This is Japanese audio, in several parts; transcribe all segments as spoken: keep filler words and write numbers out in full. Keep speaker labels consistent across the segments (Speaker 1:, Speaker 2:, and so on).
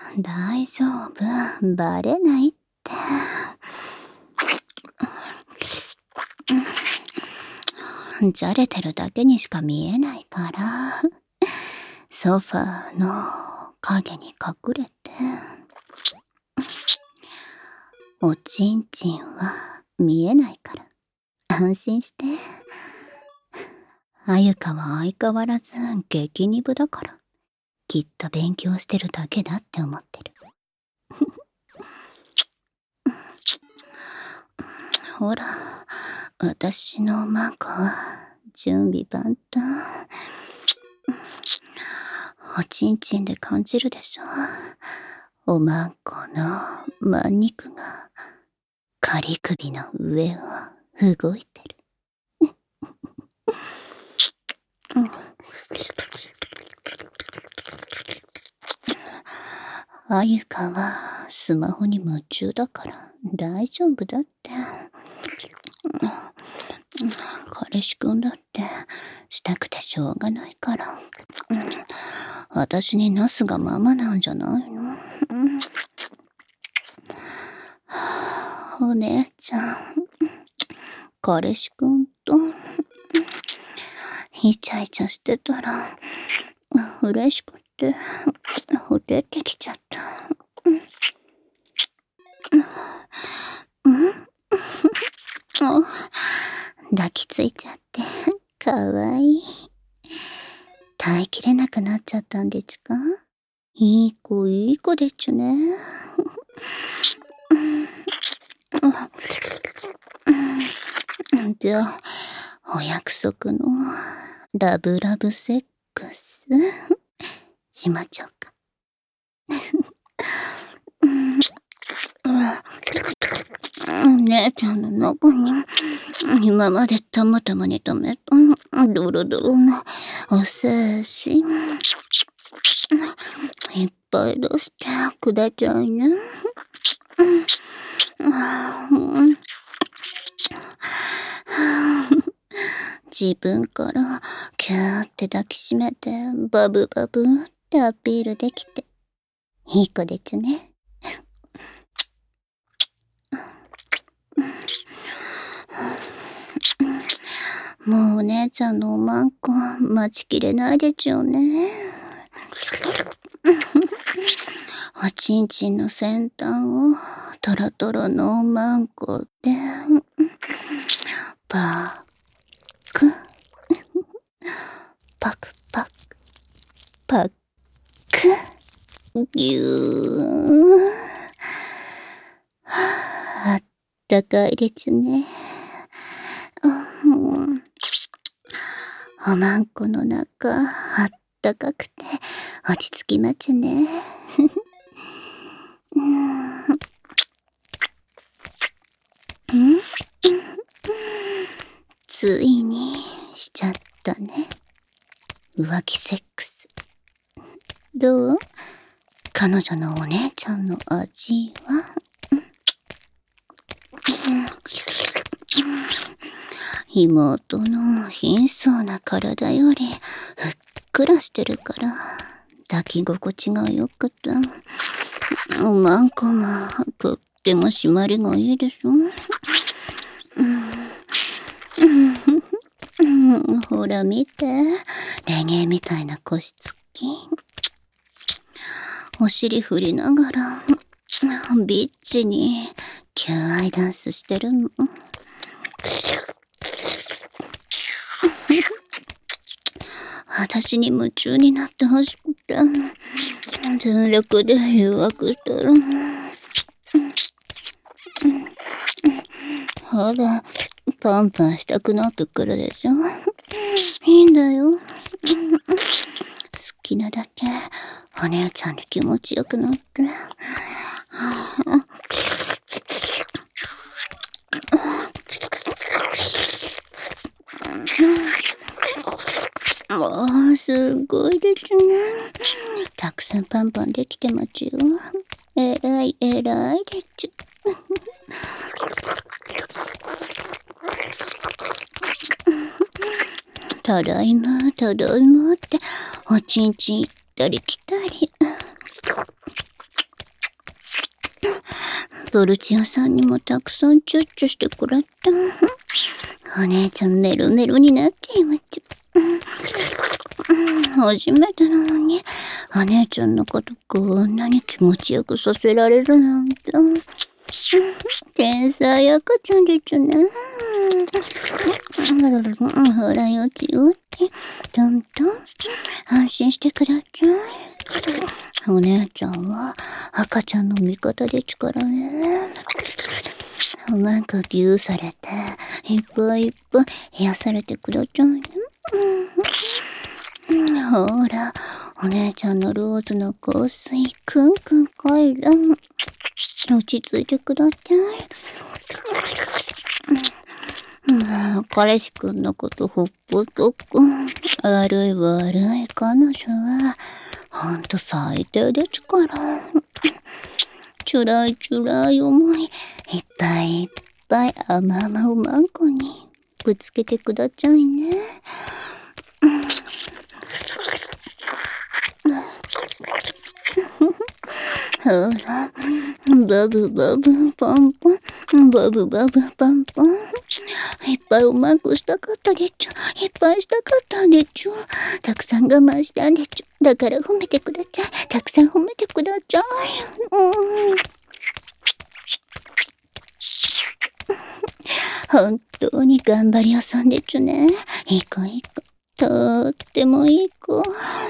Speaker 1: 大丈夫。バレないって。じゃれてるだけにしか見えないから。ソファーの影に隠れて。おちんちんは見えないから。安心して。あゆかは相変わらず激鈍だから。きっと勉強してるだけだって思ってる。ほら、私のおまんこは準備万端。おちんちんで感じるでしょ。おまんこのまん肉が仮首の上を動いてる。あゆかはスマホに夢中だから大丈夫だって。彼氏くんだってしたくてしょうがないから。私になすがままなんじゃないの？お姉ちゃん、彼氏くんとイチャイチャしてたら嬉しくてほてってきちゃった。抱きついちゃってかわいい。耐えきれなくなっちゃったんでちゅか？いい子いい子でちゅね。じゃあお約束のラブラブセックスしまちょうか。姉ちゃんの中に今までたまたまに溜めたドロドロなお精子いっぱい出してくだちゃいね。自分からキューって抱きしめてバブバブってアピールできていい子でちゅね。もうお姉ちゃんのおまんこ待ちきれないでちゅよね。おちんちんの先端をトロトロのおまんこでパクパクパクパクぎゅー。あったかいでちゅね。おまんこの中あったかくて落ち着きまちゅね。ついにしちゃったね。浮気セックス。どう？彼女のお姉ちゃんの味は？妹の貧相な体よりふっくらしてるから抱き心地がよくて、おまんこもとっても締まりがいいでしょ。ほら見て、レゲエみたいな腰つき。お尻振りながらビッチに求愛ダンスしてるの。私に夢中になってほしくて全力で誘惑したら、ほらパンパンしたくなってくるでしょ。いいんだよ。好きなだけお姉ちゃんで気持ちよくなって。わあ、すごいですね。たくさんパンパンできてますよ。えらいえらいでちゅ。ただいまただいまっておちんちん行ったり来たり。 ドルチアさんにもたくさんチュッチュしてくれた。お姉ちゃんネロネロになっていました。初めてなのに、お姉ちゃんのことこんなに気持ちよくさせられるなんて。天才赤ちゃんでちゅね。ほらよちよち、トントン、安心してください。お姉ちゃんは赤ちゃんの味方でちゅからね。うまくギューされて、いっぱいいっぱい癒されてくださいね。ほら、お姉ちゃんのローズの香水、くんくん階段。落ち着いてください。彼氏くんのことほっぽとく。悪い悪い彼女は、ほんと最低でちゅから。ちゅらいちゅらい思い、いっぱいいっぱい甘々うまんこにぶつけてくださいね。ほら、バブバブパンパン、バブバブパンパン。いっぱいうまくしたかったでちゅ。いっぱいしたかったんでちゅ。たくさん我慢したんでちゅ。だから褒めてください。たくさん褒めてください。うん。本当に頑張り屋さんでちゅね。いい子いい子。とってもいい子。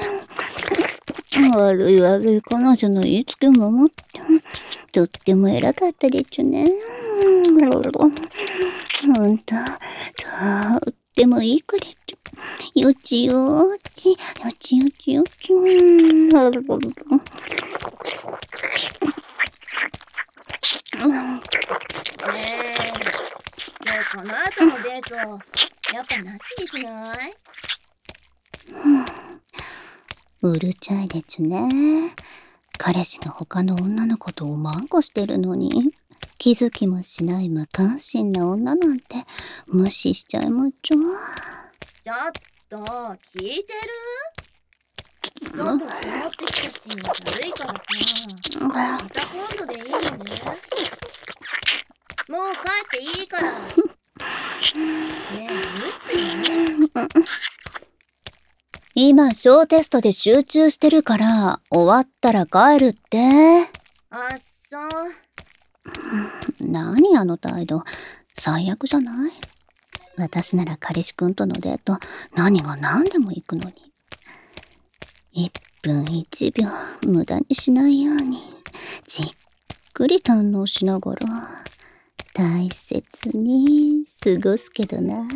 Speaker 1: 悪い悪い彼女の言いつけを守って、とっても偉かったでちゅね。ほんと、とってもいい子でちゅ。よちよち、よちよちよち。ね
Speaker 2: え、今日この後のデート、やっぱなしにしない？
Speaker 1: うるちゃいでちゅね。彼氏が他の女の子とおまんこしてるのに、気づきもしない無関心な女なんて無視しちゃいまっちょ。
Speaker 2: ちょっと、聞いてる？外曇ってきたし、悪いからさ、また今度でいいよね。もう帰っていいから。ねえ、無視ね。
Speaker 1: 今、小テストで集中してるから、終わったら帰るって。
Speaker 2: あっそう。
Speaker 1: 何あの態度。最悪じゃない？私なら彼氏くんとのデート、何が何でも行くのに。一分一秒無駄にしないように、じっくり堪能しながら、大切に過ごすけどな。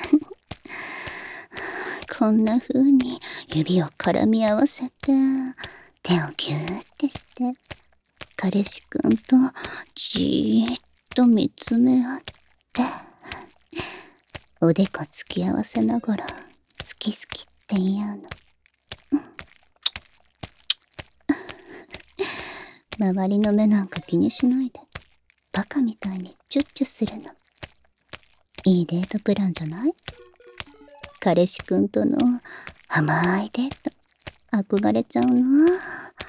Speaker 1: こんな風に指を絡み合わせて、手をぎゅーってして、彼氏くんとじーっと見つめ合って、おでこ突き合わせながら、好き好きって言い合うの。周りの目なんか気にしないで、バカみたいにチュッチュするの。いいデートプランじゃない？彼氏くんとの甘いデート、憧れちゃうな。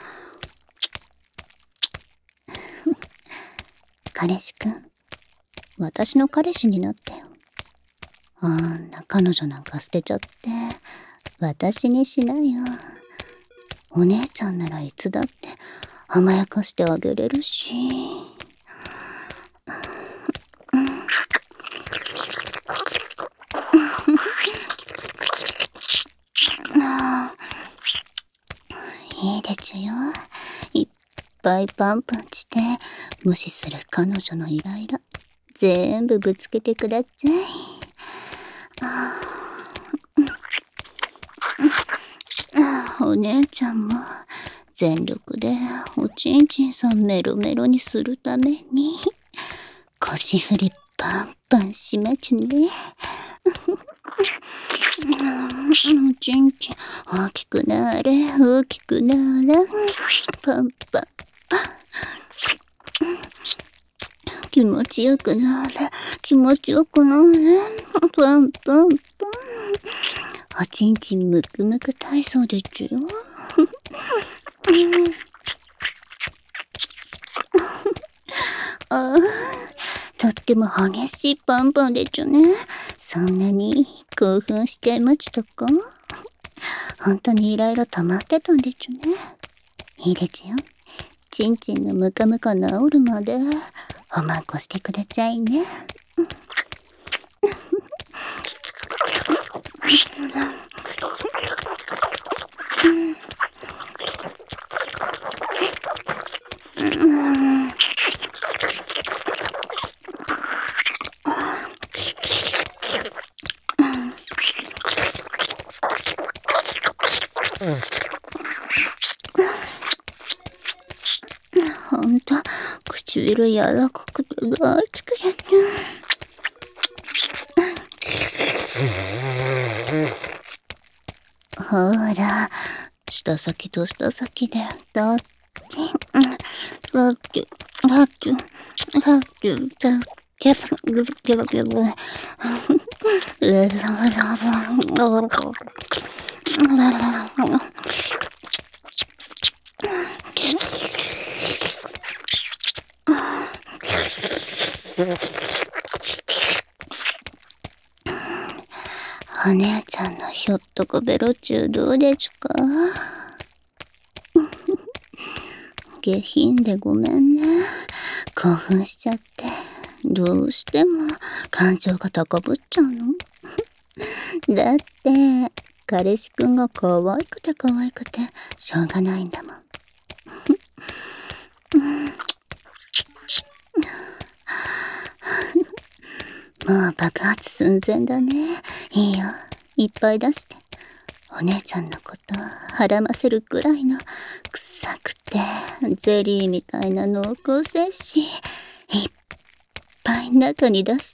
Speaker 1: 彼氏くん、私の彼氏になってよ。あんな彼女なんか捨てちゃって、私にしなよ。お姉ちゃんならいつだって甘やかしてあげれるし。いいでちゅよ。いっぱいパンパンして、無視する彼女のイライラ、全部ぶつけてください。お姉ちゃんも全力でおちんちんさんメロメロにするために腰振りパンパンしまちね。おちんちん大きくなれ大きくなれパンパン気持ちよくなれ気持ちよくなれパンパンパンおちんちんむくむく体操でちゅよ。 ああ、とっても激しいパンパンでちゅね。そんなに興奮しちゃいまちとか？本当にいろいろ溜まってたんでちゅね。いいでちゅよ。ちんちんのムカムカ治るまでおまんこしてくだちゃいね。ほんと、唇柔らかくて大好きやね。ほら、舌先と舌先で、だって、だって、だって、だって、だって、キャブルキャブキャブラララララララお姉ちゃんのひょっとこベロ中どうでちゅか？下品でごめんね。興奮しちゃって、どうしても感情が高ぶっちゃうの。だって、彼氏くんが可愛くて可愛くてしょうがないんだもん。もう爆発寸前だね。いいよ、いっぱい出して。お姉ちゃんのことはらませるくらいの臭くてゼリーみたいな濃厚摂取いっぱい中に出して。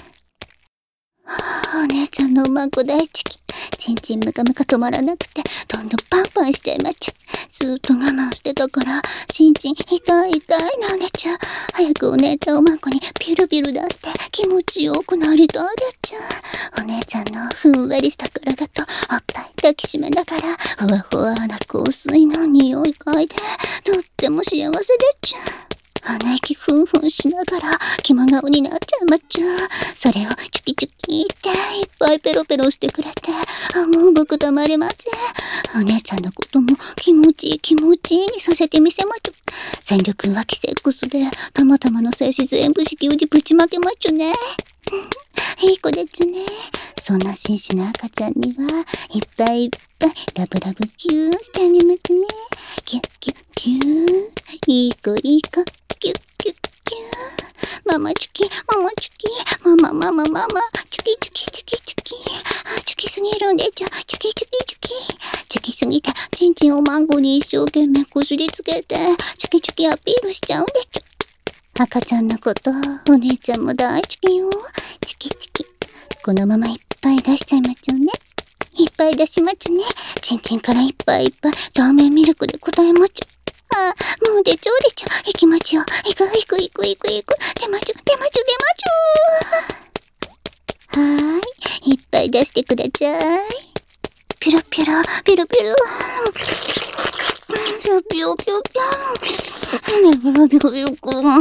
Speaker 1: お姉ちゃんのおまんこ大好き。ちんちんムカムカ止まらなくてどんどんパンパンしちゃいまっちゃ。ずーっと我慢してたからちんちん痛い痛いなんでちゃ。早くお姉ちゃんおまんこにピュルピュル出して気持ちよくなりたいでちゃ。お姉ちゃんのふんわりした体とおっぱい抱きしめながらふわふわな香水の匂い嗅いでとっても幸せでちゃ。鼻息ふんふんしながら気ま顔になっちゃいまっちゃ。それをチュキチュキっていっぱいペロペロしてくれて、あ、もう僕たまりません。お姉ちゃんのことも気持ちいい気持ちいいにさせてみせまちゅ。戦力はキセックスでたまたまの精子全部子宮にぶちまけまちゅね。いい子でちゅね。そんな紳士な赤ちゃんにはいっぱいいっぱいラブラブキューしてあげますね。キュッキュッキュー。いい子いい子。キュッキュッキュー。ママチュキママチュキママママママチュキチュキチュキチュキ。あ、チュキすぎるんでちゃ。チュキチュキチュキ。チュキすぎてちんちんをマンゴに一生懸命こすりつけてチュキチュキアピールしちゃうんでちゃ。赤ちゃんのことお姉ちゃんも大好きよ。チキチキ。このままいっぱい出しちゃいまちょね。いっぱい出しまちょね。ちんちんからいっぱいいっぱいザーメンミルクで答えまちょ。ああ、もう出ちゃう出ちゃう。行きまちょ。行く行く行く行く行く。出まちょ出まちょ出まちょ。はーい。いっぱい出してください。ピロピロピロピロ。ピロピロピロピロ。ねピロピロピロピロ。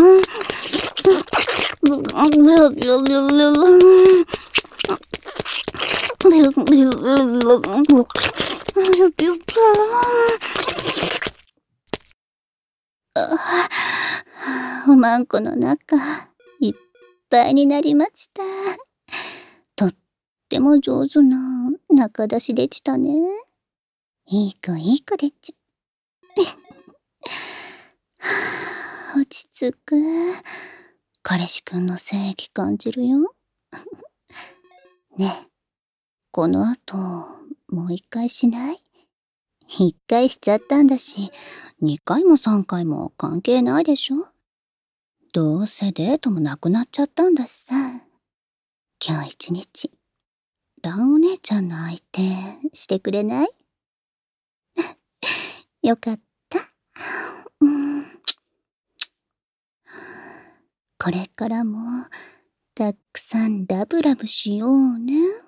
Speaker 1: おまんこの中いっぱいになりました。とっても上手な中出しでしたね。いい子いい子でちゅ。落ち着く。彼氏くんの精液感じるよ。ねえ、この後もう一回しない？一回しちゃったんだし、二回も三回も関係ないでしょ。どうせデートもなくなっちゃったんだしさ。今日一日、ランお姉ちゃんの相手してくれない？よかった。うん。これからもたくさんラブラブしようね。